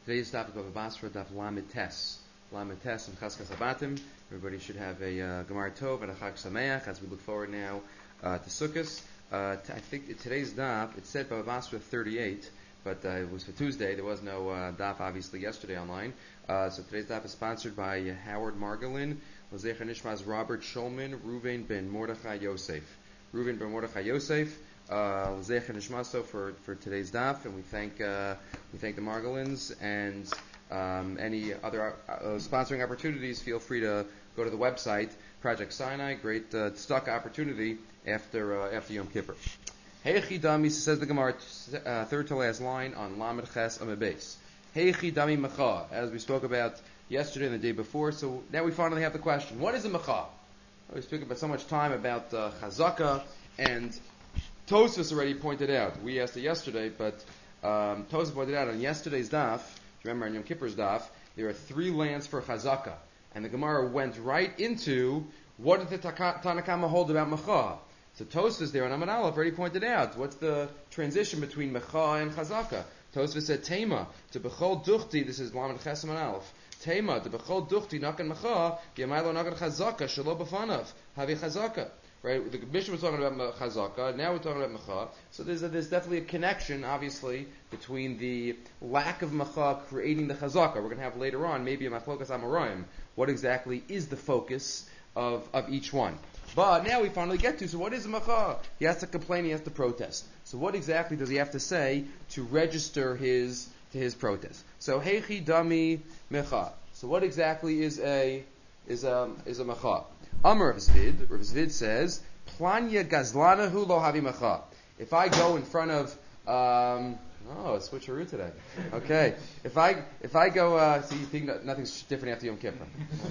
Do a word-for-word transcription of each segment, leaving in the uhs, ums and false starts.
Today's topic of Basra Daf Lamed Tes. Lamed Tes and Chaskas Habatim. Everybody should have a uh, Gemar Tov and a Chag Sameach as we look forward now uh, to Sukkot. Uh, t- I think today's daf, it said Bava Basra thirty-eight, but uh, it was for Tuesday. There was no uh, daf, obviously, yesterday online. Uh, so today's daf is sponsored by uh, Howard Margolin, L'zecher Nishmas Robert Shulman, Reuven ben Mordechai Yosef. Reuven ben Mordechai Yosef, uh, L'zecher Nishmaso for, for today's daf, and we thank uh, we thank the Margolins and um, any other uh, sponsoring opportunities. Feel free to go to the website Project Sinai. Great uh, stock opportunity after uh, after Yom Kippur. Heichi Dami, says the Gemara, uh, third to last line on Lamed Ches Amud Beis. Heichi Dami Mecha, as we spoke about yesterday and the day before. So now we finally have the question: what is a Mecha? We speak about so much time about uh, Chazaka, and Tosfos already pointed out. We asked it yesterday, but um, Tosfos pointed out on yesterday's daf. Remember on Yom Kippur's daf, there are three lands for Chazaka, and the Gemara went right into what did the Tanakama hold about Mecha. So Tosfos there on Amud Aleph already pointed out what's the transition between Mecha and Chazaka. Tosfos said Tema to Bechol Duchti. This is Lamed Ches Amud Aleph. Tema to Bechol Duchti Nakan Mecha Yamailo Nakan Chazaka Shelo B'fanav Havi Chazaka. Right, the Mishnah was talking about Chazaka. Now we're talking about Mecha. So there's a, there's definitely a connection, obviously, between the lack of Mecha creating the Chazaka. We're going to have later on maybe a Machlokas Amoraim. What exactly is the focus of of each one? But now we finally get to, so what is a Mecha? He has to complain, he has to protest. So what exactly does he have to say to register his to his protest? So Heichi Dami Mecha. So what exactly is a is a is a Mecha? Amar Rav Zvid, Rav Zvid says, Planya Gazlanahu lo havi Mecha. If I go in front of um oh, it's switcheroo today. Okay. If I if I go uh so you think that nothing's different after Yom Kippur.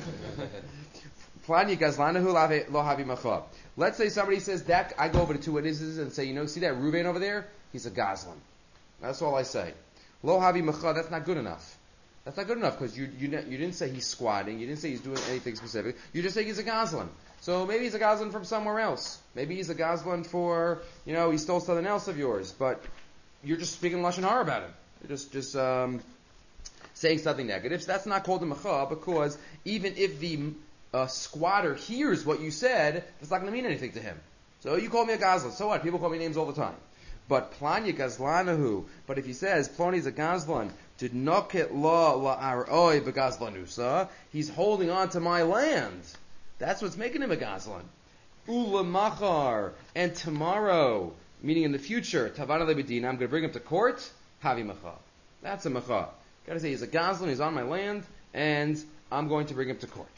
Let's say somebody says that, I go over to two witnesses and say, you know, see that Reuven over there? He's a Gazlan. That's all I say. Lo havi mecha, that's not good enough. That's not good enough because you, you you didn't say he's squatting, you didn't say he's doing anything specific. You just say he's a Gazlan. So maybe he's a Gazlan from somewhere else. Maybe he's a Gazlan for, you know, he stole something else of yours, but you're just speaking Lashon Hara about him. You're just just um, saying something negative. So that's not called a mecha because even if the a squatter hears what you said, that's not going to mean anything to him. So you call me a Gazlan. So what? People call me names all the time. But Planya Gazlanahu. But if he says Plony's a Gazlan, did noket la la aroi begazlanusa, he's holding on to my land. That's what's making him a Gazlan. Ula machar, and tomorrow, meaning in the future, Tavana lebedina, I'm going to bring him to court. Havi mecha. That's a mecha. Got to say he's a Gazlan. He's on my land, and I'm going to bring him to court.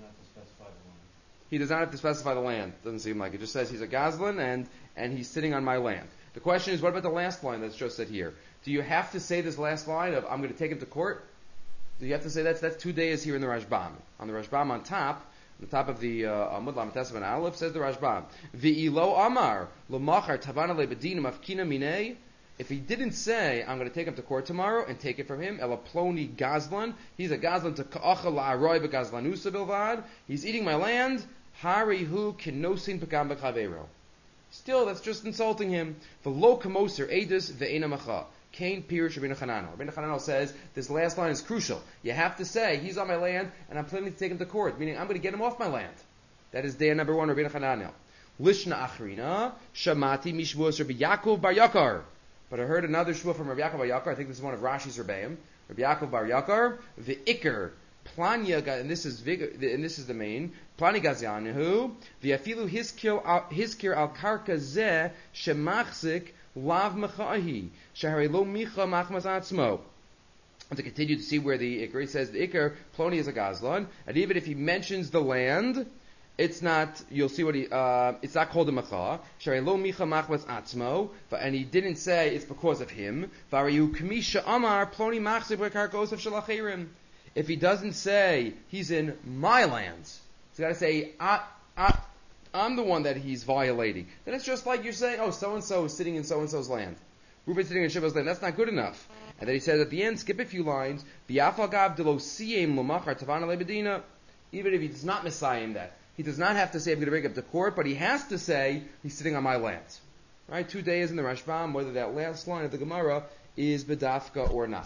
He does not have to specify the land. Doesn't seem like it. Just says he's a Gazlan and, and he's sitting on my land. The question is, what about the last line that's just said here? Do you have to say this last line of, I'm going to take him to court? Do you have to say that? That's two days here in the Rashbam. On the Rashbam on top, on the top of the Amud Lamed Tes Amud Aleph, says the Rashbam, V'ilo amar l'machar tavana lebedin mafkina minei. If he didn't say, I'm going to take him to court tomorrow and take it from him, Ela Ploni Gazlan, he's a Gazlan to Ka'acha la'aroi be'Gazlanusa bilvad, he's eating my land, Harihu kenosin pekam b'chaveiro. Still, that's just insulting him. V'lo kamoser edus ve'ena macha. Kain pirish Rabbeinu Chananel. Rabbeinu Chananel says, this last line is crucial. You have to say, he's on my land, and I'm planning to take him to court, meaning I'm going to get him off my land. That is day number one, Rabbeinu Chananel. Lishna achrina, shamati mishvus Rabbi Yaakov bar Yakar. But I heard another shua from Rabbi Yaakov bar Yakar. I think this is one of Rashi's Rebbeim. Rabbi Yaakov bar Yakar, the Iker, Planya, and this is and this is the main. Plani Gazianahu, the Afilu Hiskir al Karka Zeh Shemachzik Lav Mechahi Shahari Lo Micha Machmas Atzmo. And to continue to see where the Iker, he says the Iker Ploni is a Gazlan, and even if he mentions the land, it's not, you'll see what he, uh, it's not called a mecha. Shari lo micha machmas atzmo, and he didn't say it's because of him. Variu kamisha amar ploni machzik v'karkos of shalachirim. If he doesn't say he's in my lands, he's got to say, I, I, I'm the one that he's violating. Then it's just like you're saying, oh, so-and-so is sitting in so-and-so's land. Reuben's sitting in Shiva's land. That's not good enough. And then he says at the end, skip a few lines, B'yafagav delo siyem l'machar tavana lebedina. Even if he does not messiah that. He does not have to say, I'm going to bring him to court, but he has to say, he's sitting on my land. Right? Two days in the Rashbam, whether that last line of the Gemara is Bedafka or not.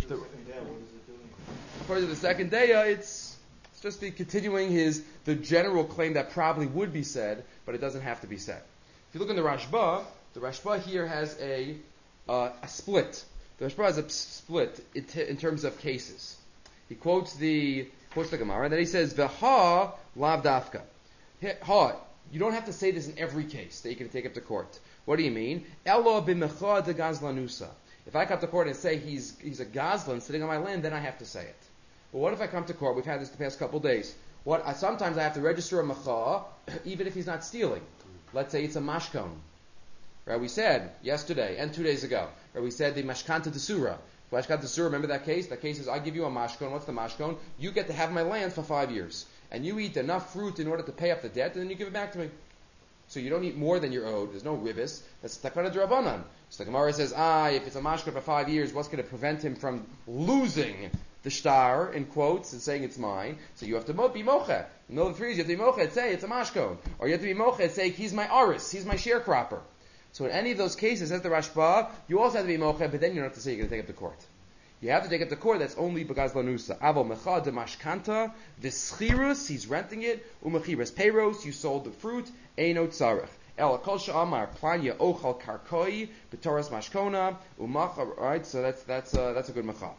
the second day, what is it doing? According to the second day, uh, it's, it's just the continuing his the general claim that probably would be said, but it doesn't have to be said. If you look in the Rashba, the Rashba here has a uh, a split. The Rashba has a split in, t- in terms of cases. He quotes the quotes the Gemara, and then he says, "V'ha lav dafka." Ha, you don't have to say this in every case that you can take up to court. What do you mean? Elo b'mecha de gazlanusa. If I come to court and say he's he's a gazlan sitting on my land, then I have to say it. But what if I come to court? We've had this the past couple of days. What I, sometimes I have to register a mecha, even if he's not stealing. Let's say it's a mashkon. Right? We said yesterday and two days ago. Right? We said the mashkanta desura. Mashkanta desura. Remember that case? That case is I give you a mashkon. What's the mashkon? You get to have my land for five years, and you eat enough fruit in order to pay up the debt, and then you give it back to me. So you don't eat more than you're owed. There's no ribis. That's takana d'Rabbanan. So the Gemara says, ah, if it's a mashkon for five years, what's going to prevent him from losing the shtar, in quotes, and saying it's mine? So you have to mo- be mocha. In the middle of the three, you have to be mocha and say it's a mashkon. Or you have to be mocha and say he's my aris, he's my sharecropper. So in any of those cases, as the Rashba, you also have to be mocha, but then you don't have to say you're going to take up the court. You have to take up the court, that's only because lanusa. Avo mecha de mashkanta, v'schirus, he's renting it, u'mechiras peiros, you sold the fruit, eino tzarech. El kol she'amar planya ochal karkoi, b'toras mashkona, u'macha, right, so that's, that's, uh, that's a good mecha.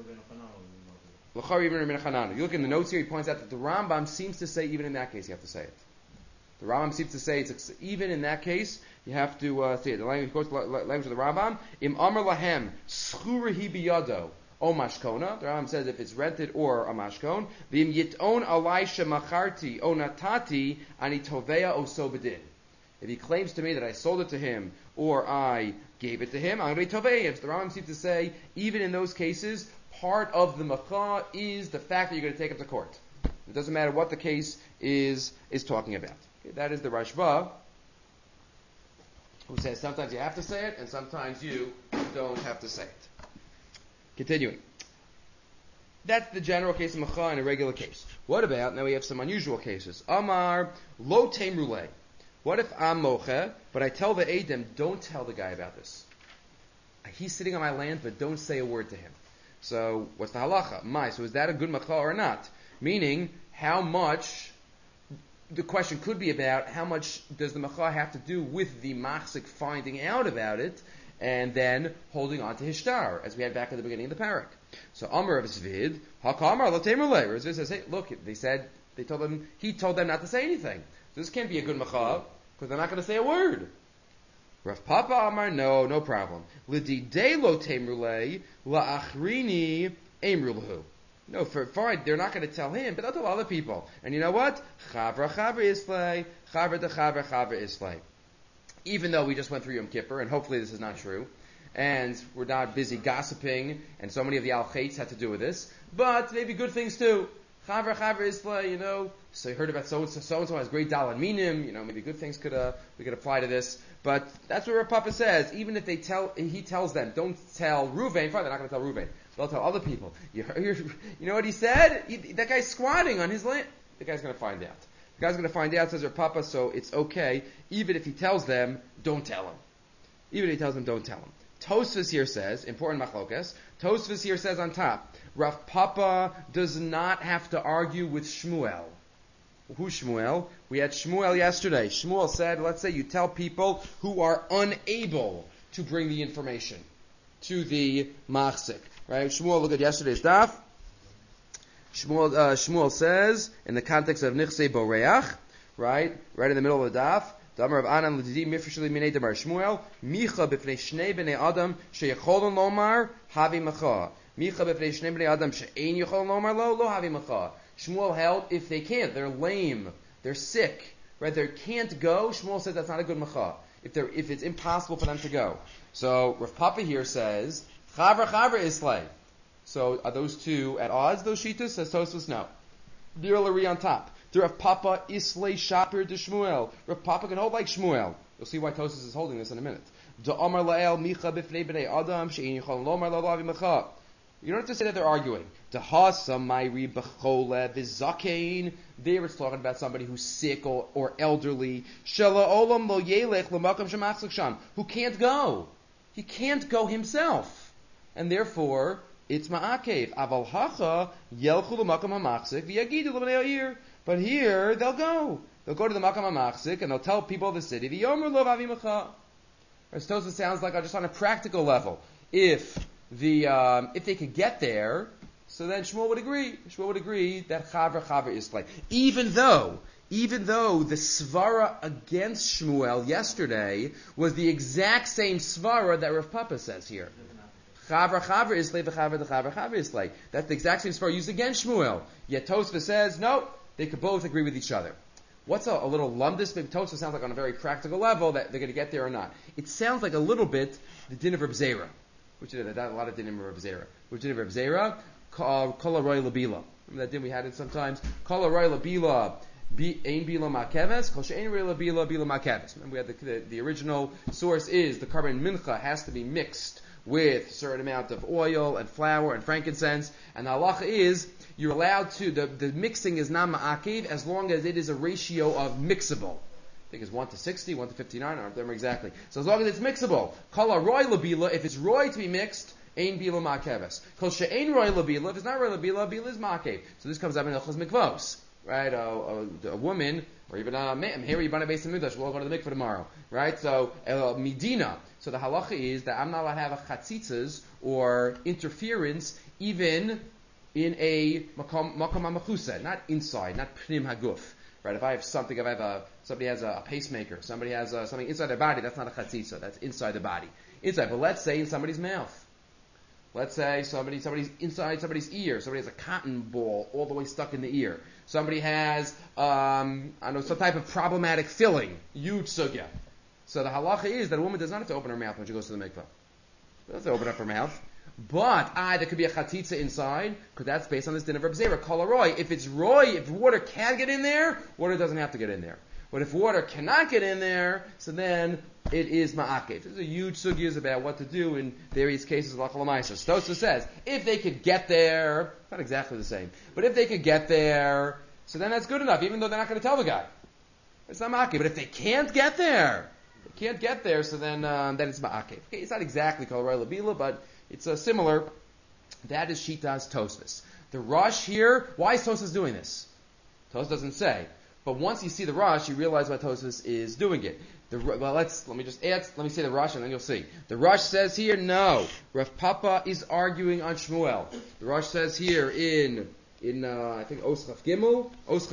L'chari even Rabbeinu Chananah. You look in the notes here, he points out that the Rambam seems to say even in that case you have to say it. The Rambam seems to say it's even in that case you have to uh, say it. The language, quotes the language of the Rambam, Im Amar Lahem Schurahi Biyado O Mashkona. The Rambam says if it's rented or a mashkon, V'im Yiton Alai Shemacharti O Natati Ani Tovea O Sobedin. If he claims to me that I sold it to him or I gave it to him, I'm going to be Tovea. The Rambam seems to say even in those cases, part of the macha is the fact that you're going to take up the court. It doesn't matter what the case is is talking about. Okay, that is the Rashba, who says sometimes you have to say it and sometimes you don't have to say it. Continuing. That's the general case of macha in a regular case. What about, now we have some unusual cases. Amar lo temrule. What if I'm mocha, but I tell the Edom, don't tell the guy about this. He's sitting on my land, but don't say a word to him. So, what's the halacha? My, so is that a good macha or not? Meaning, how much, the question could be about how much does the macha have to do with the machzik finding out about it, and then holding on to his shtar, as we had back at the beginning of the parak. So, Amar of Zvid, Hakamar Latemrle, where Zvid says, hey, look, they said, they told them, he told them not to say anything. So this can't be a good macha, because they're not going to say a word. Rav Papa Amar, no, no problem. L'didei lo temrule, la'achrini emrulahu. No, for fine, they're not going to tell him, but they'll tell other people. And you know what? Chavra chavra islay, chavra de chavra chavra islay. Even though we just went through Yom Kippur, and hopefully this is not true, and we're not busy gossiping, and so many of the al-chaitz had to do with this, but maybe good things too. Chavra chavra islay, you know, so you heard about so-and-so, so-and-so has great dalad minim, you know, maybe good things could, uh, we could apply to this. But that's what Rav Papa says. Even if they tell, he tells them, don't tell Ruvain. Fine, they're not going to tell Ruvain. They'll tell other people. You, you know what he said? He, that guy's squatting on his land. The guy's going to find out. The guy's going to find out, says Rav Papa, so it's okay. Even if he tells them, don't tell him. Even if he tells them, don't tell him. Tosfos here says, important machlokas, Tosfos here says on top, Rav Papa does not have to argue with Shmuel. Who's Shmuel? We had Shmuel yesterday. Shmuel said, let's say you tell people who are unable to bring the information to the machzik. Right? Shmuel, look at yesterday's daf. Shmuel, uh, Shmuel says, in the context of Nichsei Boreach, right? Right in the middle of the daf, Damar of Anan l'didi mifreshli minei damar Shmuel, Micha b'fnei shnei b'nei Adam sheyecholon lomar havi macha. Micha b'fnei shnei b'nei Adam she'ein yecholon lomar lo, lo havi macha. Shmuel held, if they can't, they're lame, they're sick, right? They can't go. Shmuel says that's not a good macha. If they're, if it's impossible for them to go. So Rav Papa here says, Chavra Chavra Islay. So are those two at odds, those shitas? Says Tosfos, no. Bir Lari on top. The Rav Papa Islay Shapir de Shmuel. Rav Papa can hold like Shmuel. You'll see why Tosfos is holding this in a minute. Da Amar La'el Micha B'fnei B'nei Adam She'in Yichol Lomar Lo Lavi Macha. You don't have to say that they're arguing. There it's talking about somebody who's sick or, or elderly. Who can't go. He can't go himself. And therefore, it's ma'akev. Aval hacha yelchu l'makam hamachzik v'yagidu l'bnei ha'ir. But here they'll go. They'll go to the makam hamachzik and they'll tell people of the city the yomer lo vavimacha. Tosfos sounds like just on a practical level. If the um, if they could get there, so then Shmuel would agree. Shmuel would agree that Chavra Chavra is like. Even though, even though the svara against Shmuel yesterday was the exact same svara that Rav Papa says here. Chavra Chavra Islay, the Chavra the Chavra Chavra Islay. That's the exact same svara used against Shmuel. Yet Tosfos says no, they could both agree with each other. What's a, a little lumdus? Maybe Tosfos sounds like on a very practical level that they're going to get there or not. It sounds like a little bit the din of Reb Zera, which is a lot of din of Reb Zera. Which din of Reb Zera? Kol Roy Labila. Remember that din we had it sometimes? Kol Roy Labila. Ein bila makeves, kol she'ein roy labila bila makeves. Remember we had the, the the original source is the carbon mincha has to be mixed with a certain amount of oil and flour and frankincense, and the halacha is you're allowed to, the, the mixing is not ma'akiv as long as it is a ratio of mixable. I think it's one to sixty, one to fifty-nine, I don't remember exactly. So as long as it's mixable, kol roy labila, if it's roy to be mixed, ein bila ma'keves. Kol she'ein roy labila, if it's not roy labila, bila is ma'akev. So this comes up in Hilchos Mikvos. Right, a, a, a woman, or even a man, here you're going to base the midrash, we'll all go to the mikveh tomorrow. Right, so, uh, Medina. So the halacha is that I'm not allowed to have a chatzitzas, or interference, even in a makam hamachusa, not inside, not pnim haguf. Right, if I have something, if I have a, somebody has a, a pacemaker, somebody has a, something inside their body, that's not a chatzitza, that's inside the body. Inside, but let's say in somebody's mouth. Let's say somebody, somebody's inside somebody's ear. Somebody has a cotton ball all the way stuck in the ear. Somebody has, um, I don't know, some type of problematic filling. Huge sugya. So the halacha is that a woman does not have to open her mouth when she goes to the mikveh. She doesn't have to open up her mouth. But, ah, there could be a chatitza inside, because that's based on this din of Reb Zera, kol roy. If it's roy, if water can get in there, water doesn't have to get in there. But if water cannot get in there, so then it is ma'akev. There's a huge sugyas about what to do in various cases of lachal ma'aser. Tosfos says, if they could get there, not exactly the same, but if they could get there, so then that's good enough, even though they're not going to tell the guy. It's not ma'akev. But if they can't get there, they can't get there, so then um, then it's ma'akev. Okay, it's not exactly kol roy labila, but it's uh, similar. That is Shitas Tosfos. The Rosh here, why is Tosfos doing this? Tosfos doesn't say. But once you see the Rosh, you realize why Tosfos is doing it. The, well, let's let me just add. Let me say the Rosh, and then you'll see. The Rosh says here, no. Rav Papa is arguing on Shmuel. The Rosh says here in in uh, I think Oschaf Gimel,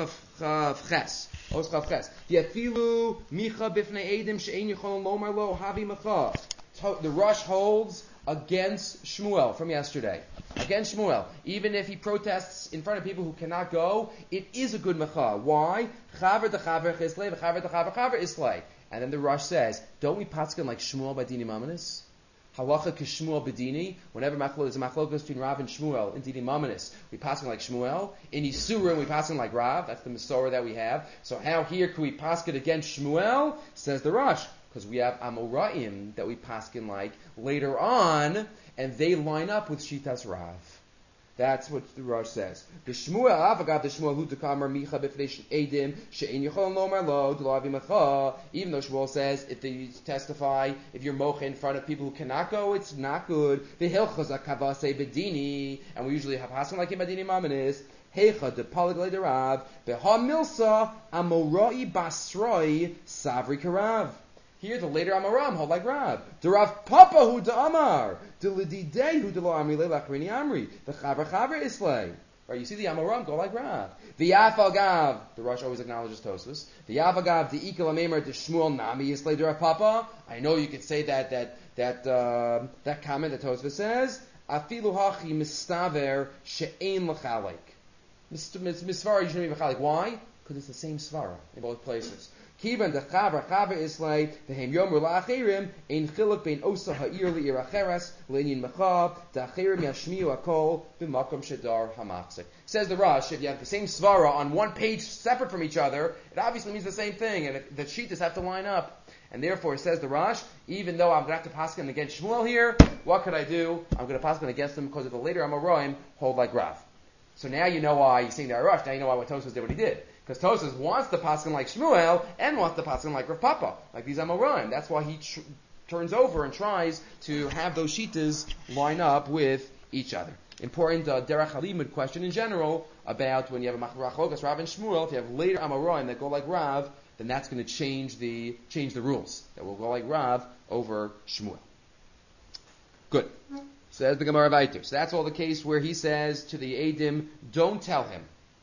Oschaf Ches, Oschaf Ches. Yafilu micha bifnei edim she'ein yichol lomar lo havi macha. The Rosh holds against Shmuel from yesterday. Against Shmuel. Even if he protests in front of people who cannot go, it is a good mecha. Why? Chaver de chaver chislei, v'chaver de chaver chaver islei. And then the Rosh says, don't we patskin like Shmuel by Dini Mamanis? Halacha k'Shmuel b'Dini. Whenever there's a machlokas between Rav and Shmuel in Dini Mamanis, we patskin like Shmuel. In Yisurim, we patskin like Rav. That's the Masorah that we have. So how here can we paskin against Shmuel? Says the Rosh. Because we have Amoraim that we paskin like later on, and they line up with Shitas Rav. That's what the Rosh says. The Shmuel, Avagav, the Shmuel, who dekamar micha b'fnei edim she'en yichol lomar lo d'lo avi macha. Even though Shmuel says if they testify, if you're mocha in front of people who cannot go, it's not good. The hilchos akavase bedini, and we usually have hasan like in bedini mamanis. Heicha de palaglei de Rav beha milsa amorai basroi savri karav. Here, the later Amaram hold like Rav. The Rav Papa who the Amar. The Lididei who the Lo Amri Lelachrini Amri. The Chaver Chaver Islay. Right, you see the Amaram go like Rav. The Yafagav. The Rosh always acknowledges Tosfos. The Yafagav, the Ikal Amemer, the Shmuel Nami Islay, the Rav Papa. I know you could say that, that, that, uh, that comment that Tosfos says. Afilu Hachi Mistaver She'ein L'chalik. Misvara, you shouldn't be L'chalik. Why? Because it's the same Svara in both places. Kivan the Chaver Chaver Islay the Hem Yomer LaAchirim Ein Chiluk Bein Osa Ha'ir Li'ir Acheres Le'inyin Mecha the Achirim Yashmiu Akol B'Makom Shadar Hamachzik. Says the Rosh, if you have the same svara on one page separate from each other, it obviously means the same thing, and it, the shitas have to line up. And therefore, says the Rosh, even though I'm going to have to paskin against Shmuel here, what could I do? I'm going to paskin against him because of the later Amoraim hold like Rav. So now you know why you're seeing the Rosh. Now you know why what Tosfos did what he did. Because Tosfos wants the paskin like Shmuel and wants the paskin like Rav Papa, like these Amoraim. That's why he tr- turns over and tries to have those shitas line up with each other. important uh, derech halimud question in general about when you have a machlokas Rav and Shmuel. If you have later Amoraim that go like Rav, then that's going to change the change the rules. That will go like Rav over Shmuel. Good. So that's the Gemara Vayter. So that's all the case where he says to the Eidim, don't tell him.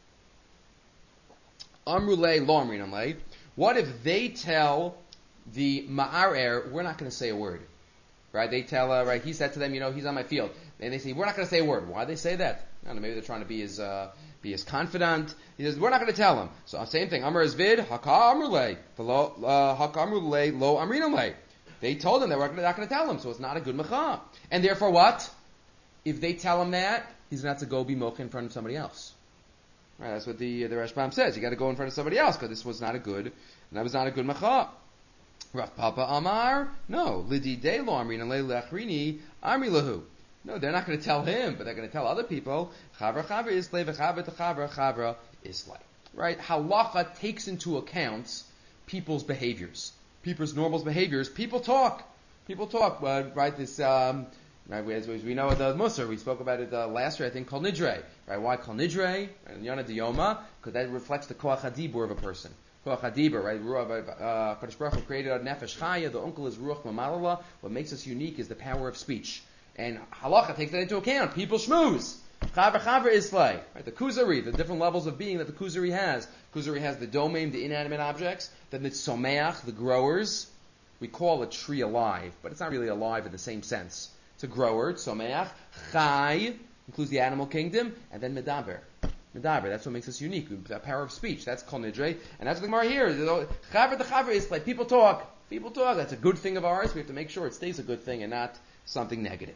Amrulei lo amrin amlei. What if they tell the Ma'arer, we're not going to say a word? Right? They tell, uh, right, he said to them, you know, he's on my field. And they say, we're not going to say a word. Why do they say that? I don't know, maybe they're trying to be as, uh, be as confident. He says, we're not going to tell him. So, same thing. Amr Azvid, Haka Amrulei. Haka Amrulei lo amrin amlei. They told him they were not going to tell him, so it's not a good mecha. And therefore what? If they tell him that, he's going to have to go be mocha in front of somebody else. Right, that's what the the Rashbam says. You got to go in front of somebody else because this was not a good, and that was not a good mecha. Rav Papa Amar, no, Lidi de lo amrin and leila achrini amri lahu. No, they're not going to tell him, but they're going to tell other people. Chavra chavra islay v'chavra t'chavra chavra islay. Right, halacha takes into account people's behaviors, people's normal behaviors. People talk, people talk. Uh, right, this. Um, Right, as we know the Musar, we spoke about it uh, last year, I think, called Nidre. Right, why called Nidre? And Yonah Diyoma, because that reflects the Koach HaDibur of a person. Koach HaDibur, right? Uh, Kadosh Baruch Hu created a Nefesh Chaya, the uncle is Ruach Mamalala. What makes us unique is the power of speech. And Halacha takes that into account. People shmooze. Chavra Chavra Islay. Right, the Kuzari, the different levels of being that the Kuzari has. Kuzari has the domain, the inanimate objects. Then the Someach, the growers. We call a tree alive, but it's not really alive in the same sense. It's a grower, Tzomeach. Chai includes the animal kingdom, and then Medaber. Medaber, that's what makes us unique. The power of speech. That's Kol Nidre. And that's what the Gemara here is. Chaver the Chaver is like people talk. People talk. That's a good thing of ours. We have to make sure it stays a good thing and not something negative.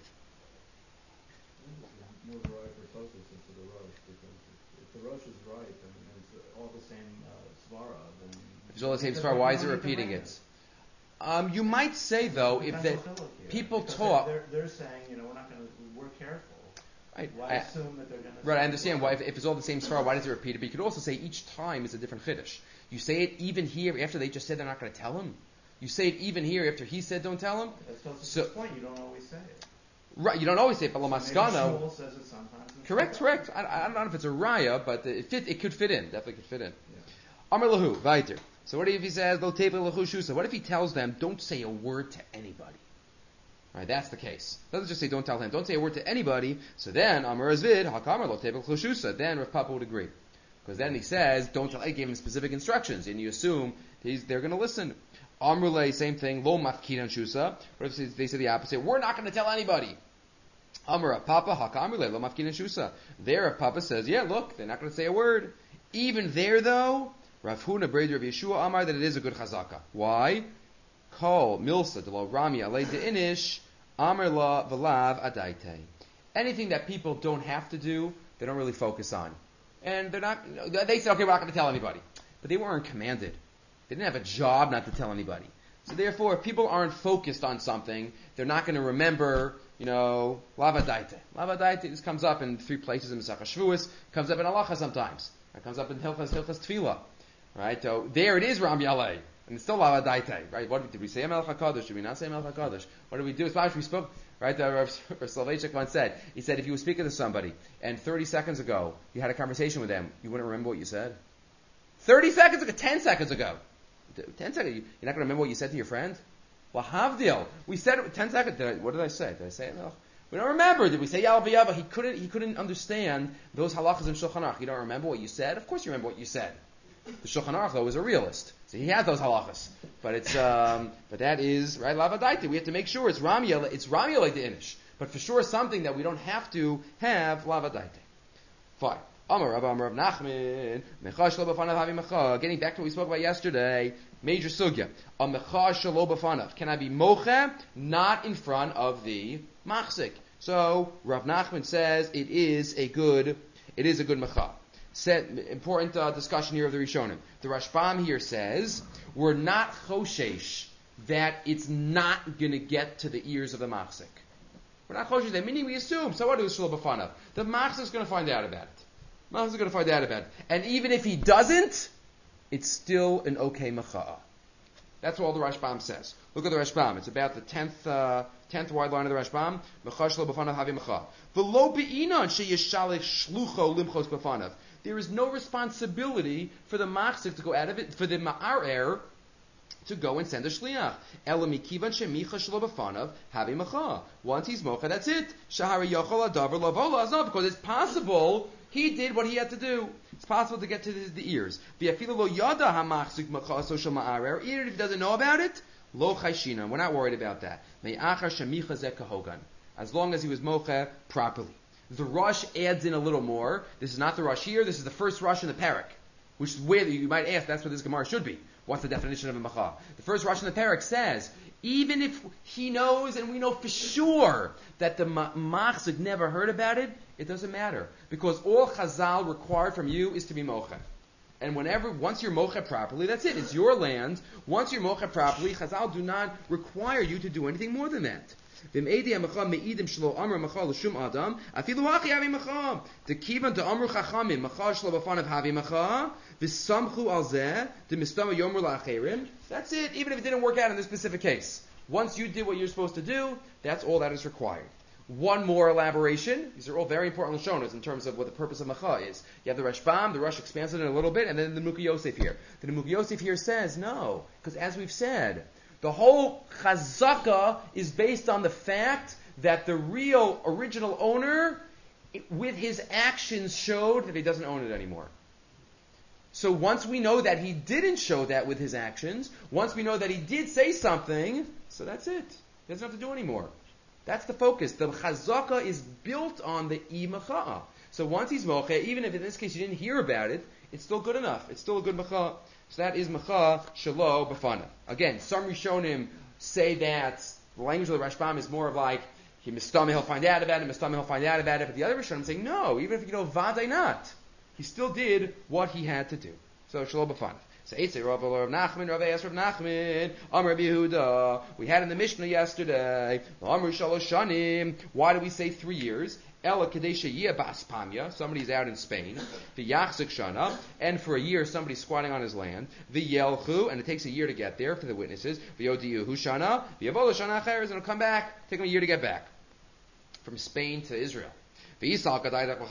More variety for Tosfos into the Rosh, because if the Rosh is right and it's all the same uh, svara, then if it's all the same svara, why is it repeating it? Um, you might say though, if that people because talk, they're, they're saying, you know, we're not going to, we're careful. Right. Why I, assume that they're going to? Right, I understand why. If, if it's all the same svara, why does it repeat it? But you could also say each time is a different chiddush. You say it even here after they just said they're not going to tell him. You say it even here after he said don't tell him. That's so, the point. You don't always say it. Right, you don't always say it, but so lamaskana. Shmuel says it sometimes. Correct, correct. I, I don't know if it's a raya, but it fit. It could fit in. Definitely could fit in. Amar lahu vayter. So what if he says, lo teva lahu shusa? What if he tells them, don't say a word to anybody? Right, that's the case. Doesn't just say, don't tell him, don't say a word to anybody. So then, Amar Azvid, hakamar lo teva lahu shusa. Then Rav Papa would agree. Because then he says, don't tell, I gave him specific instructions, and you assume he's, they're going to listen. Amrulay, same thing, lo mafkidan shusa. What if they say the opposite? We're not going to tell anybody. Amar Rav Papa, hakamrulay, lo mafkidan shusa. There, Rav Papa says, yeah, look, they're not going to say a word. Even there, though, Rav Huna Breder of Yeshua Amar that it is a good chazaka. Why? Kol milsa de lo rami alei de inish Amar la v'lav adaite. Anything that people don't have to do, they don't really focus on, and they're not. They said, okay, we're not going to tell anybody, but they weren't commanded. They didn't have a job not to tell anybody. So therefore, if people aren't focused on something, they're not going to remember. You know, lavadaite. Lavadaite just comes up in three places in Masechah Shavuos. Comes up in Halacha sometimes. It comes up in Hilchas Hilchas Tefillah. Right, so there it is Ram Yalei, and it's still Lavadaite, right? What did we say? Melech HaKadosh? Did we not say Melech HaKadosh? What did we do? Especially we spoke, right? Uh, Rav Soloveitchik once said, he said, if you were speaking to somebody, and thirty seconds ago, you had a conversation with them, you wouldn't remember what you said? thirty seconds ago, ten seconds ago. ten seconds, you're not going to remember what you said to your friend? Well, Havdil, we said it ten seconds, did I, what did I say? Did I say it? No. We don't remember. Did we say Yal B'Yava? He couldn't, he couldn't understand those halachas in Shulchan Aruch. You don't remember what you said? Of course you remember what you said. The Shulchan Aruch though is a realist, so he has those halachas. But it's um, but that is right lavadaita. We have to make sure it's ramiyel. It's ramiyel like the inish, but for sure something that we don't have to have lavadaita. Fine. Amar Rabba Amar Rav Nachman mechash lo b'fanav havi mecha. Getting back to what we spoke about yesterday, major sugya. A mechash lo b'fanav. Can I be mocha not in front of the machzik? So Rav Nachman says it is a good. It is a good mecha. Set, important uh, discussion here of the Rishonim. The Rashbam here says we're not choshesh that it's not going to get to the ears of the machzik. We're not choshesh that, meaning we assume. So what is shlo b'fanav? The machzik is going to find out about it. Machzik is going to find out about it, and even if he doesn't, it's still an okay macha'ah. That's all the Rashbam says. Look at the Rashbam. It's about the tenth, uh, tenth wide line of the Rashbam. There is no responsibility for the machzik to go out of it, for the ma'arer to go and send a shliach. Once he's mocha, that's it. Because it's possible he did what he had to do. It's possible to get to the, the ears. Even if he doesn't know about it, lo chayshina. We're not worried about that. As long as he was mocha properly. The Rosh adds in a little more. This is not the Rosh here. This is the first Rosh in the parak, which is where you might ask. That's what this Gemara should be. What's the definition of a macha? The first Rosh in the parak says, even if he knows and we know for sure that the machzik never heard about it, it doesn't matter. Because all Chazal required from you is to be mocha. And whenever, once you're mocha properly, that's it. It's your land. Once you're mocha properly, Chazal do not require you to do anything more than that. The kivan to amru chachamim macha shlo b'fanav havi macha v'samchu al zeh the mistama yomer la'acherim. That's it. Even if it didn't work out in this specific case, once you did what you're supposed to do, that's all that is required. One more elaboration. These are all very important lashonos in terms of what the purpose of macha is. You have the Rashbam, the Rosh expands it a little bit, and then the Muki Yosef here. The Muki Yosef here says no, because as we've said, the whole chazaka is based on the fact that the real original owner, with his actions, showed that he doesn't own it anymore. So once we know that he didn't show that with his actions, once we know that he did say something, so that's it. He doesn't have to do anymore. That's the focus. The chazaka is built on the imacha. So once he's mocha, even if in this case you didn't hear about it, it's still good enough. It's still a good macha. So that is macha shelo b'fana. Again, some Rishonim say that the language of the Rashbam is more of like, he mistama, he'll find out about it, mistama, he'll find out about it. But the other Rishonim say, no, even if you know vaday not, he still did what he had to do. So shelo b'fana. So Eitzei Rav Rav Nachman, Rav Yasser Rav Nachman, Amar Rabbi Yehuda. We had in the Mishnah yesterday, Amar Shalosh Shanim. Why do we say three years? Ela Kadesha Yeh Bas Pamya. Somebody's out in Spain. The Yachzik Shana, and for a year somebody's squatting on his land. The Yelchu, and it takes a year to get there for the witnesses. The Yodiyu Shana, the Yavola Shana Cheres, and it'll come back. Take him a year to get back from Spain to Israel. And if you want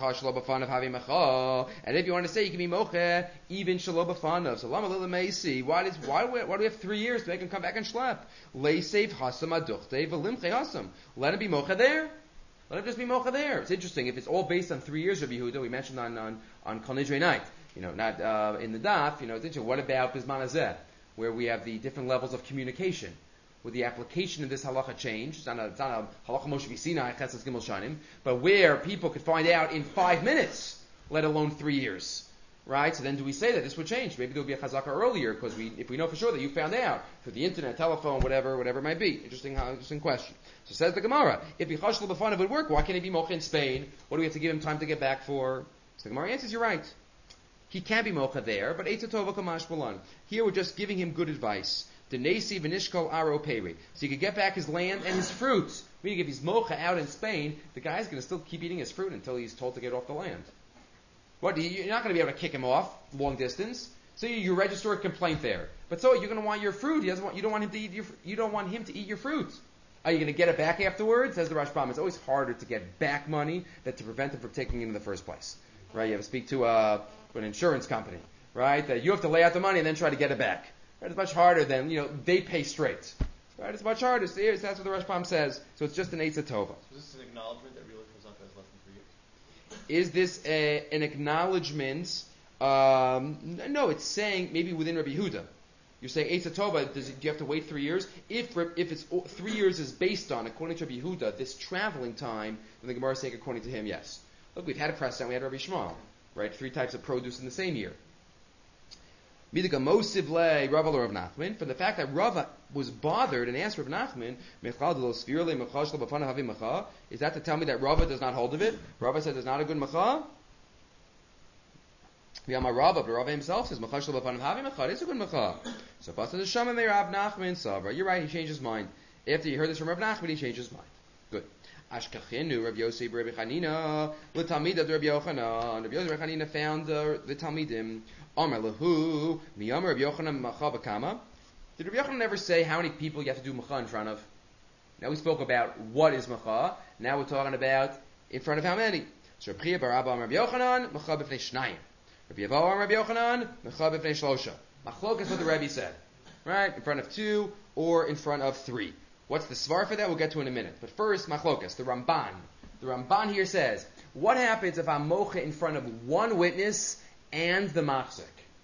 to say you can be mocha, even shelo b'fanav. So lama lila meisi. Why does why do we, why do we have three years to make him come back and schlep? Leisev hasam aduchte v'limche hasam. Let him be mocha there. Let him just be mocha there. It's interesting if it's all based on three years of Yehuda. We mentioned on on on Kol Nidrei night. You know, not uh, in the daf. You know, it's interesting. What about Bisman Hazeh, where we have the different levels of communication? With the application of this halacha change, it's not a, it's not a halacha Moshe Sinai, Chesed Gimel Shanim, but where people could find out in five minutes, let alone three years, right? So then, do we say that this would change? Maybe there would be a chazaka earlier, because we, if we know for sure that you found out through the internet, telephone, whatever, whatever it might be. Interesting, interesting question. So says the Gemara, if Yichashel b'fanav would work, why can't he be mocha in Spain? What do we have to give him time to get back for? So the Gemara answers, you're right. He can be mocha there, but Eitzah Tova Kamash Balan. Here we're just giving him good advice. The Nesi v'nishkol aro peri. So he could get back his land and his fruits. Meaning if he's mocha out in Spain, the guy's going to still keep eating his fruit until he's told to get off the land. What? You're not going to be able to kick him off long distance. So you, you register a complaint there. But so you're going to want your fruit. He doesn't want. You don't want him to eat your. You don't want him to eat your fruit. Are you going to get it back afterwards? Says the Rashbam. It's always harder to get back money than to prevent him from taking it in the first place. Right? You have to speak to a, an insurance company. Right? That you have to lay out the money and then try to get it back. Right, it's much harder than, you know, they pay straight. Right, it's much harder. So that's what the Rashbam says. So it's just an Eitzah Tova. So is this an acknowledgement that really Chazaka has less than three Is years? this a, an acknowledgement? Um, no, it's saying maybe within Rabbi Yehuda. You're saying Eitzah Tova, does it, do you have to wait three years? If if it's three years is based on, according to Rabbi Yehuda, this traveling time, then the Gemara is saying according to him, yes. Look, we've had a precedent. We had Rabbi Shmuel, right? Three types of produce in the same year. From the fact that Rava was bothered and asked Rav Nachman, is that to tell me that Rava does not hold of it? Rava says it's not a good macha. Rava, but Rava himself says it's a good macha. So Rav Nachman Savra. You're right, he changed his mind. After you heard this from Rav Nachman, he changed his mind. Good. Ashkachinu, Rav Yosef, Rabbi Chanina, L'Talmida, Rabbi Yochanan. Rabbi Yosef, Rabbi Chanina found uh, the Talmidim. Amar lahu, mi amar Rabbi Yochanan macha b'kama. Did Rabbi Yochanan ever say how many people you have to do mecha in front of? Now we spoke about what is mecha. Now we're talking about in front of how many. So Rabbi Chia bar Abba and Rabbi Yochanan, mecha b'fnei shnayim. Rabbi Yevoah and Rabbi Yochanan, mecha b'fnei shlosha. Machlok is what the Rebbe said. Right? In front of two or in front of three. What's the svar for that? We'll get to in a minute. But first, Machlokas, the Ramban. The Ramban here says, what happens if I'm mocha in front of one witness and the machzik?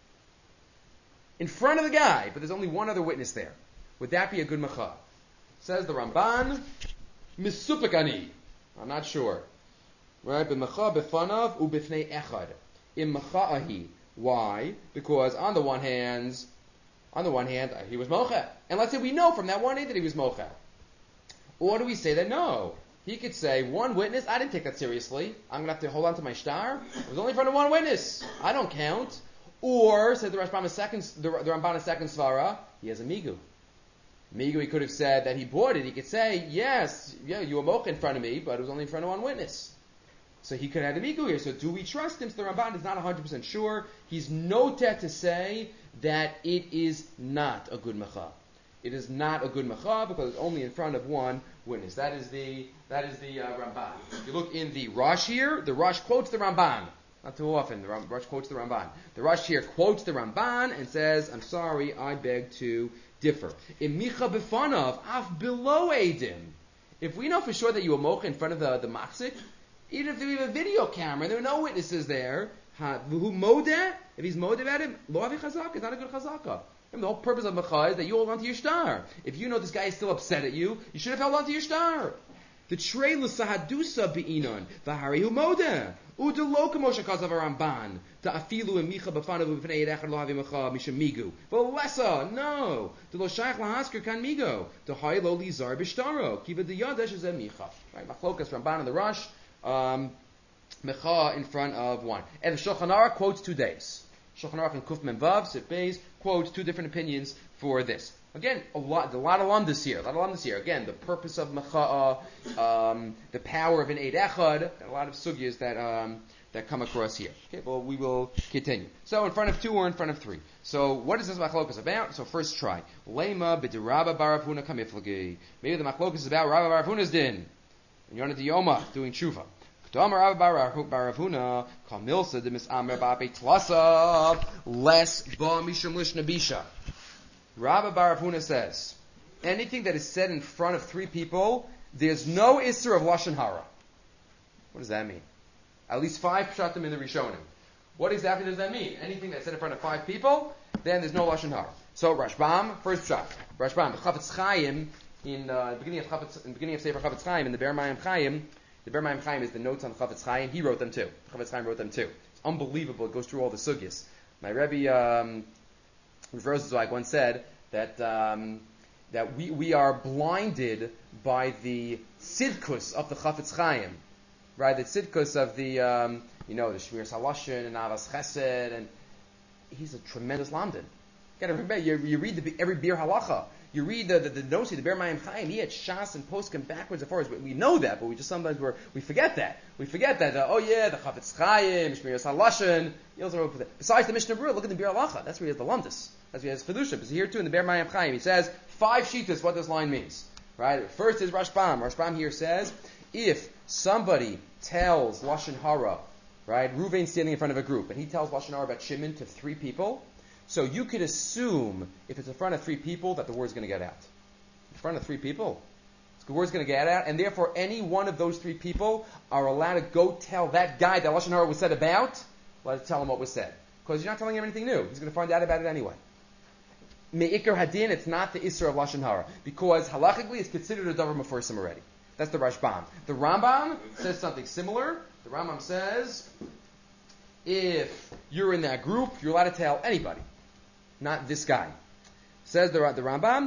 In front of the guy, but there's only one other witness there. Would that be a good mecha? Says the Ramban, misupakani. I'm not sure. Right? But mecha befanav ubifnei echad. In mecha'ahi. Why? Because on the one hand, on the one hand, he was mocha. And let's say we know from that one day that he was mocha. Or do we say that no? He could say, one witness, I didn't take that seriously. I'm going to have to hold on to my star. It was only in front of one witness. I don't count. Or, said the Rashbam, a second, the, the Ramban, a second svara, he has a migu. Migu, he could have said that he bought it. He could say, yes, yeah, you were mocha in front of me, but it was only in front of one witness. So he could have had a migu here. So do we trust him? So the Ramban is not one hundred percent sure. He's noted to say that it is not a good mecha. It is not a good mecha because it's only in front of one witness. That is the that is the uh, Ramban. If you look in the Rosh here, the Rosh quotes the Ramban. Not too often, the Rosh quotes the Ramban. The Rosh here quotes the Ramban and says, I'm sorry, I beg to differ. In Micha B'fanav, af below Eidim. If we know for sure that you were mocha in front of the, the machzik, even if we have a video camera, there are no witnesses there, who modeh, if he's modeh at him, lo avi chazaka, it's not a good chazaka. And the whole purpose of mecha is that you hold on to your star. If you know this guy is still upset at you, you should have held on to your star. The trei l'sahadusa be'inon, v'hari hu modeh. Uda lo kamosha kazav Ramban, ta'afilu emicha b'fanav b'fnei echad lo havi mecha misham migu. V'lesa, no. The lo shaykh lahasker kan migo. The hay lo lizar b'shtaro. Kiva the yadesh is a micha. Right, machlokas Ramban and the Rosh. Um, mecha in front of one. And the Shulchan Aruch quotes two days. Shulchan Aruch and Kuf Mem Vav, Sif Beis, quotes two different opinions for this. Again, a lot, a lot of lumdus here. A lot of lumdus here. Again, the purpose of mecha, um, the power of an Eid Echad, a lot of sugyas that um, that come across here. Okay, well, we will continue. So, in front of two or in front of three. So, what is this machlokas about? So, first try. Lema b'dirabba bar Rav Huna kamiflagi. Maybe the machlokas is about Rabba bar Rav Huna's din. And Yonah Diyoma doing tshuva. K'damar Rabba bar Rav Huna kal milsa de misamer ba'pe tlasa less ba mishum lishna bisha. Rabba bar Rav Huna says, anything that is said in front of three people, there's no isser of lashon hara. What does that mean? At least five pshatim in the Rishonim. What exactly does that mean? Anything that's said in front of five people, then there's no lashon hara. So Rashbam, first pshat. Rashbam, the Chafetz Chaim. In uh, the beginning of Chafetz, in the beginning of Sefer Chafetz Chaim, in the Ber Mayim Chaim, the Ber Mayim Chaim is the notes on Chafetz Chaim. He wrote them too. Chafetz Chaim wrote them too. It's unbelievable. It goes through all the sugyas. My Rebbe, um, Rav Rosenzweig once said that um, that we we are blinded by the tzidkus of the Chafetz Chaim, right? The tzidkus of the um, you know the Shmir Salashin and Avas Chesed, and he's a tremendous lamdan. You got to remember, you, you read the, every Bir Halacha. You read the the, the Nosi, the Ber Mayim Chaim. He had Shas and Poskim backwards and forwards. We know that, but we just sometimes we're, we forget that. We forget that. Uh, oh yeah, the Chafetz Chaim, Shmir Salashin. Besides the Mishnah Berurah, look at the Bir Halacha. That's where he has the Lumdus. That's where he has Fedushim. But here too in the Ber Mayim Chaim, he says five shitas what this line means. Right. First is Rashbam. Rashbam here says if somebody tells lashon hara, right? Ruvain standing in front of a group, and he tells lashon hara about Shimon to three people. So you could assume, if it's in front of three people, that the word's going to get out. In front of three people, the word's going to get out, and therefore any one of those three people are allowed to go tell that guy that lashon hara was said about, allowed to tell him what was said. Because you're not telling him anything new. He's going to find out about it anyway. Me'ikar hadin, it's not the isser of lashon hara, because halachically it's considered a davar meforsim already. That's the Rashbam. The Rambam says something similar. The Rambam says, if you're in that group, you're allowed to tell anybody. Not this guy. Says the, the Rambam,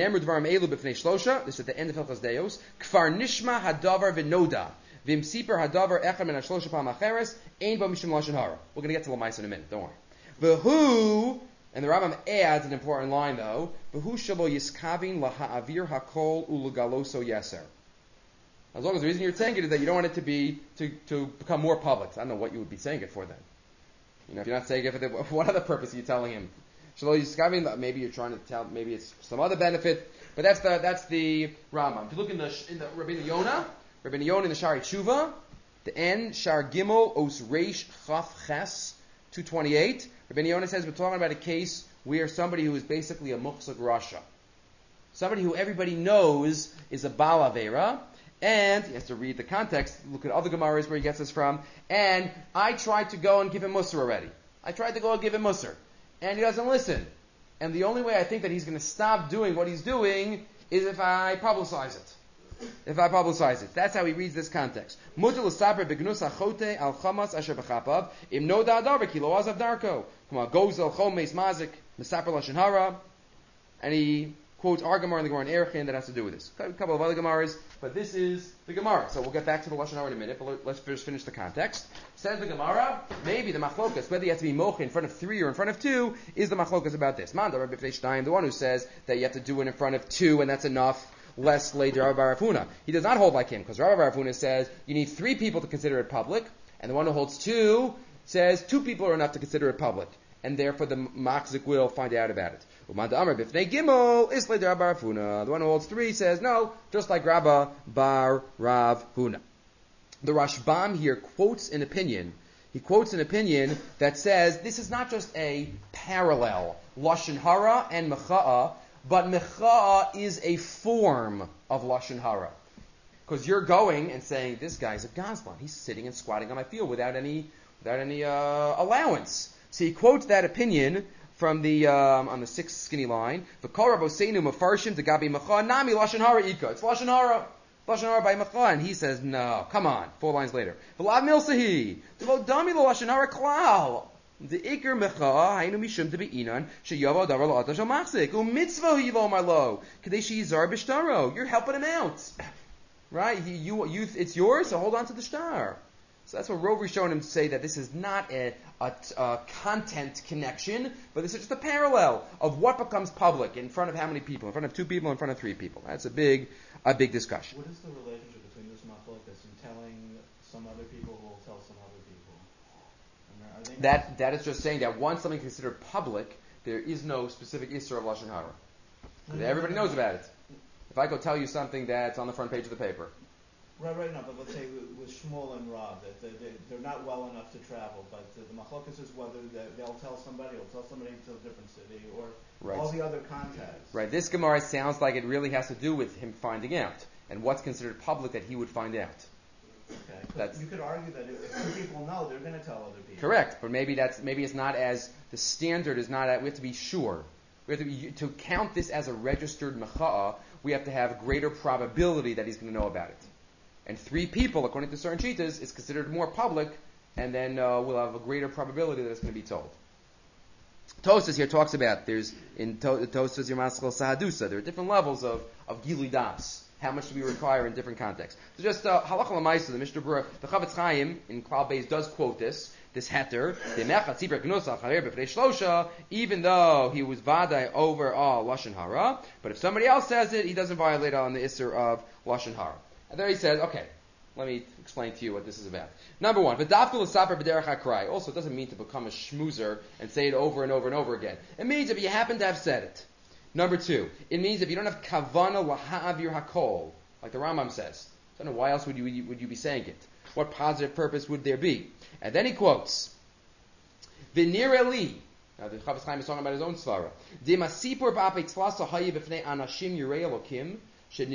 this is at the end of Hilchos Deos, Kfar nishma hadavar v'noda, v'im siper hadavar echad min ha-shlosha pa'am acheres, ein ba mishum lashon hara. We're going to get to Lamais in a minute, don't worry. V'hu, and the Rambam adds an important line though, v'hu shalo yiskavin laha'avir hakol ulugaloso yeser. As long as the reason you're saying it is that you don't want it to be, to, to become more public. I don't know what you would be saying it for then. You know, if you're not saying it for the, what other purpose are you telling him? Shelo Yiskavin, maybe you're trying to tell, maybe it's some other benefit, but that's the that's the Rambam. If you look in the in the Rabbeinu Yonah, Rabbeinu Yonah in the Shari Tshuva, the end Shar Gimel Os Reish Chaf Ches two twenty-eight. Rabbeinu Yonah says we're talking about a case where somebody who is basically a Muchzak Rasha, somebody who everybody knows is a Baal Avera, and he has to read the context, look at other Gemaras where he gets this from, and I tried to go and give him Musar already. I tried to go and give him Musar, and he doesn't listen. And the only way I think that he's going to stop doing what he's doing is if I publicize it. If I publicize it. That's how he reads this context. Mutar l'saper b'gnus achote al chamas asher b'chapav im no da'adar v'kilo azav darko. Come on, goes el chomes mazik mesaper lashon hara, and he quotes our Gemara in the Gemara in Erechin that has to do with this. A couple of other Gemaras, but this is the Gemara. So we'll get back to the Lashon Hara in a minute, but let's first finish the context. Says the Gemara, maybe the machlokas, whether you have to be mocha in front of three or in front of two, is the machlokas about this. Man, the one who says that you have to do it in front of two and that's enough, less later Rabbi Bar Afuna. He does not hold like him, because Rabbi Bar Afuna says you need three people to consider it public, and the one who holds two says two people are enough to consider it public, and therefore the machzik will find out about it. The one who holds three says no, just like Rabba Bar Rav Huna. The Rashbam here quotes an opinion. He quotes an opinion that says this is not just a parallel Lashon Hara and Mecha'a, but Mecha'a is a form of Lashon Hara. Because you're going and saying, this guy's a Gazlan. He's sitting and squatting on my field without any without any uh, allowance. So he quotes that opinion from the um, on the sixth skinny line. V'kol Rabosenu Mefarshim Degabi Mecha'a Nami Lashon Hara Ika. It's Lashon Hara. Lashon Hara by Mecha'a. And he says, no, come on. Four lines later. V'lav Milsahi. Devo Dami Lo Lashon Hara Klal. The Iker Mecha'a Hainu Mishum Tebi Inan Sheyavo Davar Lo Atash Machzik Umitzvah Hilo Marlo Kadeshi Yizar Bishtaro. You're helping him out, right? He, you, you, it's yours, so hold on to the star. So that's what Rov Rishonim say that this is not a, a, a content connection, but this is just a parallel of what becomes public in front of how many people, in front of two people, in front of three people. That's a big, a big discussion. What is the relationship between this machlokas and telling some other people who will tell some other people? Are they that that is just saying that once something is considered public, there is no specific Isser of Lashon Hara. No, no, Everybody no, no, knows no. about it. If I go tell you something that's on the front page of the paper, Right, right, no, but let's say with, with Shmuel and Rob, that they, they, they're not well enough to travel, but the, the machlokas is whether they, they'll tell somebody, or tell somebody to a different city, or Right. all the other contacts. right? This Gemara sounds like it really has to do with him finding out, and what's considered public that he would find out. Okay, 'cause That's- you could argue that if, if two people know, they're going to tell other people. Correct, but maybe that's maybe it's not as the standard is not. We have to be sure. We have to be, to count this as a registered mecha'a. We have to have greater probability that he's going to know about it. And three people, according to certain cheetahs, is considered more public, and then uh, we'll have a greater probability that it's going to be told. Tosas here talks about there's in to, Tosas Yemaschal Sahadusa. There are different levels of of Gili Das. How much do we require in different contexts? So just uh, halacha l'maisa, the Mishnah Berurah, the Chavetz Chaim in Klal Beis does quote this this heter. Even though he was vadai over all Lashon Hara, but if somebody else says it, he doesn't violate on the Isser of Lashon Hara. And there he says, okay, let me explain to you what this is about. Number one, also, it doesn't mean to become a schmoozer and say it over and over and over again. It means if you happen to have said it. Number two, it means if you don't have kavana laha'avir hakol, like the Rambam says. I don't know why else would you would you be saying it. What positive purpose would there be? And then he quotes, V'nireli. Now the Chavetz Chaim is talking about his own svara. Demasipur ba'apei tzlasa hayi b'fnei anashim yirei elokim. If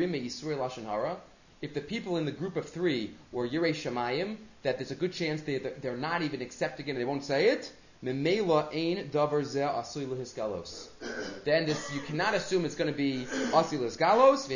the people in the group of three were Yirei Shamayim, that there's a good chance they, they're not even accepting it, they won't say it, then this, you cannot assume it's going to be Asui L'Sgalos,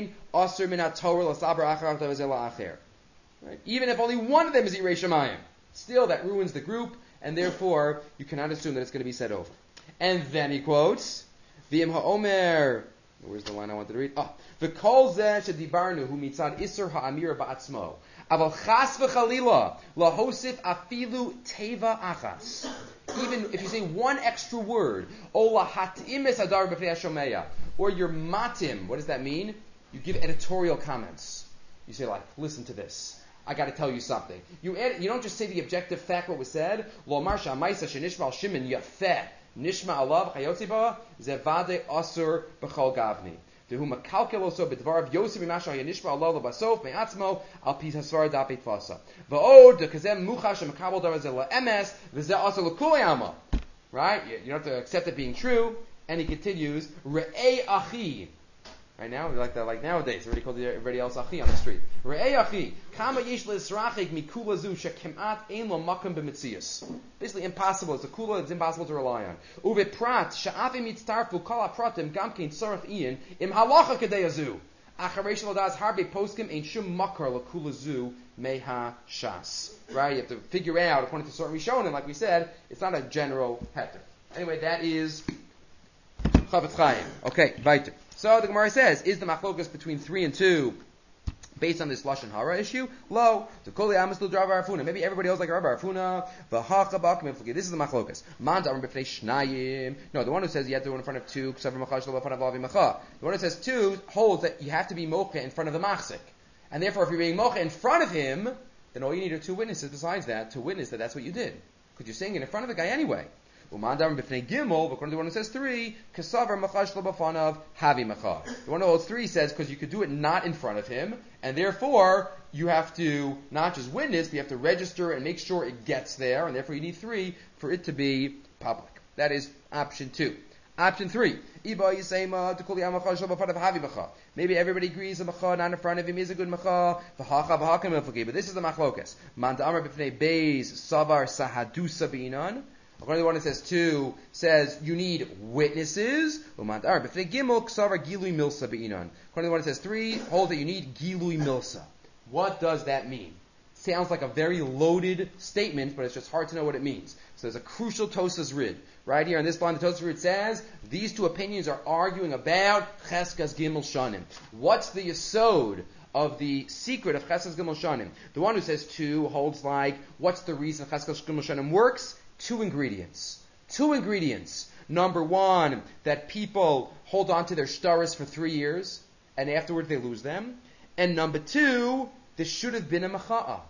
right? Even if only one of them is Yirei Shamayim, still that ruins the group, and therefore you cannot assume that it's going to be said over. And then he quotes, V'im ha'omer, where's the line I wanted to read? Oh, v'kol zeh shedibarnu hu mitzad isur ha'amira ba'atzmo. Aval chas v'chalila lahosif afilu teva achas. Even if you say one extra word, o lahatim es hadar b'fnei hashomeya, or your matim, what does that mean? You give editorial comments. You say like, listen to this. I got to tell you something. You add, you don't just say the objective fact what was said. Lo marsha ma'isa shenishval shimin yafeh Nishma alav chayotzi ba zevade asur b'chol gavni. Dehu makalkel also b'dvar Yosef imasha yanishma alav lebasof me'atzmo al pi hasvar dapet fasa. Va'od dekazem muchash makabel davar zela emes v'zeh asur l'kulei alma. Right? You, you have to accept it being true. And he continues, Re'ei achi. Right now, like that, like nowadays, everybody calls everybody else achi on the street. Re'ei achi. Kama yesh le'israchik mikula zu shekemat ein lo makam b'mitzias. Basically impossible. It's a kula, it's impossible to rely on. Uve prat, sha'avim mitztarfu kol ha-pratim gamkein tzarech iyin im halacha kedei azu. Acharesh l'das harbe poskim ein shum makar l'kula zu meha shas. Right? You have to figure out, according to certain Rishonim, like we said, it's not a general heter. Anyway, that is Chavetz Chaim. Okay, weiter. So the Gemara says, is the machlokas between three and two based on this lashon hara issue? Lo, the kol yamas lo drav arafuna. Maybe everybody else like Rav Arafuna. V'hacha bakim inflagi. This is the machlokas. Man darim b'fnei shnayim. No, the one who says you have to do it in front of two. K'sav machash lo b'fanav lavi macha. The one who says two holds that you have to be mocha in front of the machzik, and therefore if you're being mocha in front of him, then all you need are two witnesses besides that to witness that that's what you did, because you're saying it in front of the guy anyway. Umandarim b'fnei gimel, according to the one who says three, kasavar machash lo b'fanav havi macha. The one who holds three says because you could do it not in front of him, and therefore you have to not just witness, but you have to register and make sure it gets there, and therefore you need three for it to be public. That is option two. Option three. Maybe everybody agrees a macha not in front of him is a good macha. But this is the machlokas. Man da'amar b'fnei beis savar sahadusa b'inan. According to the one that says two, says you need witnesses. According to the one that says three, holds that you need gilui milsa. What does that mean? Sounds like a very loaded statement, but it's just hard to know what it means. So there's a crucial Tosas Rid. Right here on this line, the Tosas Rid says, these two opinions are arguing about Cheskas Gimel Shanim. What's the yesod of the secret of Cheskas Gimel Shanim? The one who says two holds like, what's the reason Cheskas Gimel Shanim works? Two ingredients. Two ingredients. Number one, that people hold on to their shtaris for three years, and afterwards they lose them. And number two, there should have been a macha'a.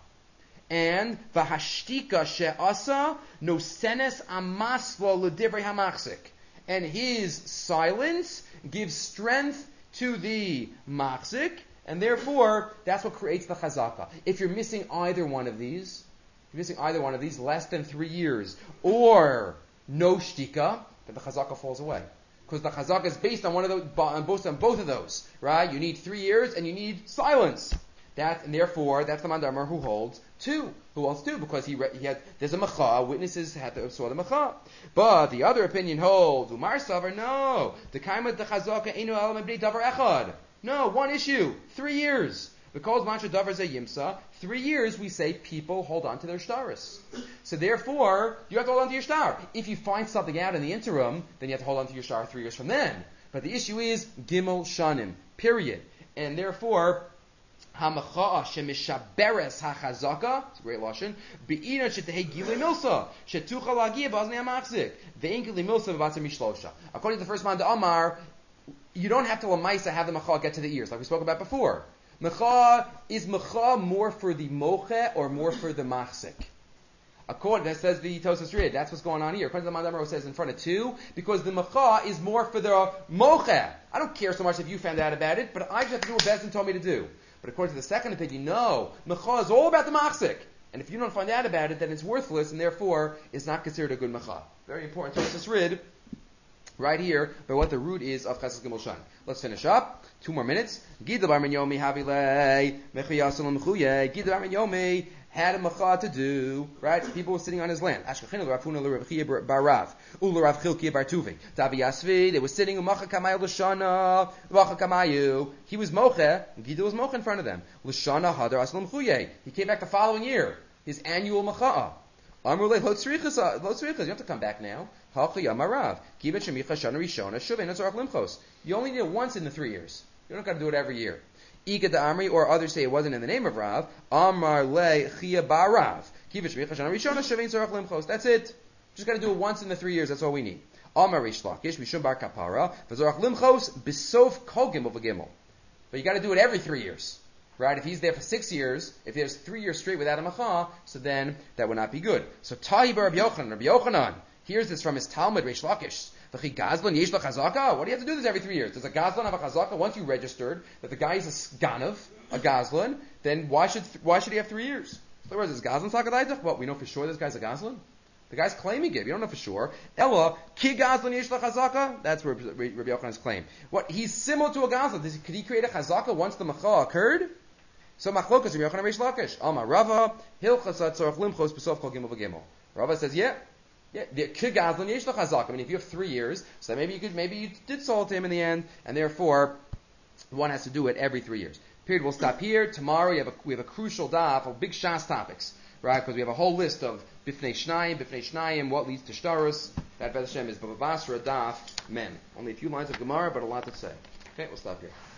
And v'hashtika she'asa no senes amaslo l'divrei hamachzik. And his silence gives strength to the machzik, and therefore that's what creates the chazaka. If you're missing either one of these, if you're missing either one of these, less than three years, or no shtika, then the chazaka falls away. Because the chazaka is based on one of those, on both, on both of those, right? You need three years and you need silence. That, and therefore, that's the mandamar who holds two. Who holds two? Because he, he had, there's a macha, witnesses had to, saw the macha. But the other opinion holds, Umar Savar, no. The kaima de chazaka enu elam b'nei davar echad. No, one issue, three years. Because mancha davar ze yimsa, three years we say people hold on to their shtaris. So therefore, you have to hold on to your shtar. If you find something out in the interim, then you have to hold on to your shtar three years from then. But the issue is gimel shanim, period. And therefore, Hamacha'a shemishaberes hachazaka, it's a great lashon. Be'ina shetehei gilei milsa shetuchal lagia b'aznei hamachzik ve'in gilei milsa v'batzim mishlosha. According to the first man to Amar, you don't have to lamaisa have the macha get to the ears, like we spoke about before. Macha is macha more for the moche or more for the machzik? According that says the Tosas Rid, that's what's going on here. According to the Mandamar says in front of two, because the macha is more for the moche. I don't care so much if you found out about it, but I just have to do what Bezdin told me to do. But according to the second opinion, no. Mecha is all about the machzik. And if you don't find out about it, then it's worthless, and therefore is not considered a good mecha. Very important. Tosas Rid, right here, by what the root is of Chesed Gimel Shan. Let's finish up. Two more minutes. Gidel bar min yomi havilei mechiyasel mechuye. Gidel bar min yomi had a macha to do, right? People were sitting on his land. Ashkechinu l'rafuna l'rabchiyah barav. U'l'rav chilkiyah bar tuvik. Tavi yasvi, they were sitting, u'macha kamayu l'shana, u'macha kamayu. He was mocha, and Gidel was mocha in front of them. L'shana hadar aslam chuye. He came back the following year. His annual macha'a. Amru le lo tzrichas, lo tzrichas, you have to come back now. Ha'chiyah marav. Kibet shemicha shana rishona, shuvei nazarach limchos. You only did it once in the three years. You don't got to do it every year. Ika da Amri, or others say it wasn't in the name of Rav. Amar le chia barav. Kivish michashana rishona shavin tzarach limchos. That's it. Just got to do it once in the three years. That's all we need. Amar rish lakish mishum bar kapara v'zarach limchos bisof kol gimel v'gimel. But you got to do it every three years, right? If he's there for six years, if there's three years straight without a macha, so then that would not be good. So tahi bar Rabbi Yochanan, Rabbi Yochanan, hears this from his Talmud, Reish Lakish. V'chi Gazlan yesh chazaka? What do you have to do this every three years? Does a Gazlan have a chazaka? Once you registered that the guy is a Ganav, a Gazlan, then why should why should he have three years? So whereas this Gazlan Sakadaitach? What, we know for sure this guy's a Gazlan? The guy's claiming it. We don't know for sure. Ella, ki Gazlan yesh chazaka? That's Rabbi Yochanan's claim. What, he's similar to a Gazlan. Does, could he create a chazaka once the macha occurred? So machlokas Rabbi Yochanan Reish Lakish. Alma Rava, hilchas tzorach limchos b'sof kol gimel v'gimel. Rava says, yeah. Yeah, the kigazlan yesh chazaka. I mean, if you have three years, so maybe you could, maybe you did sold to him in the end, and therefore one has to do it every three years. Period. We'll stop here. Tomorrow we have a, we have a crucial daf of big shas topics, right? Because we have a whole list of bifnei shnayim, bifnei shnayim, what leads to shtarus. That Beth Hashem is Baba Basra daf mem. Only a few lines of Gemara, but a lot to say. Okay, we'll stop here.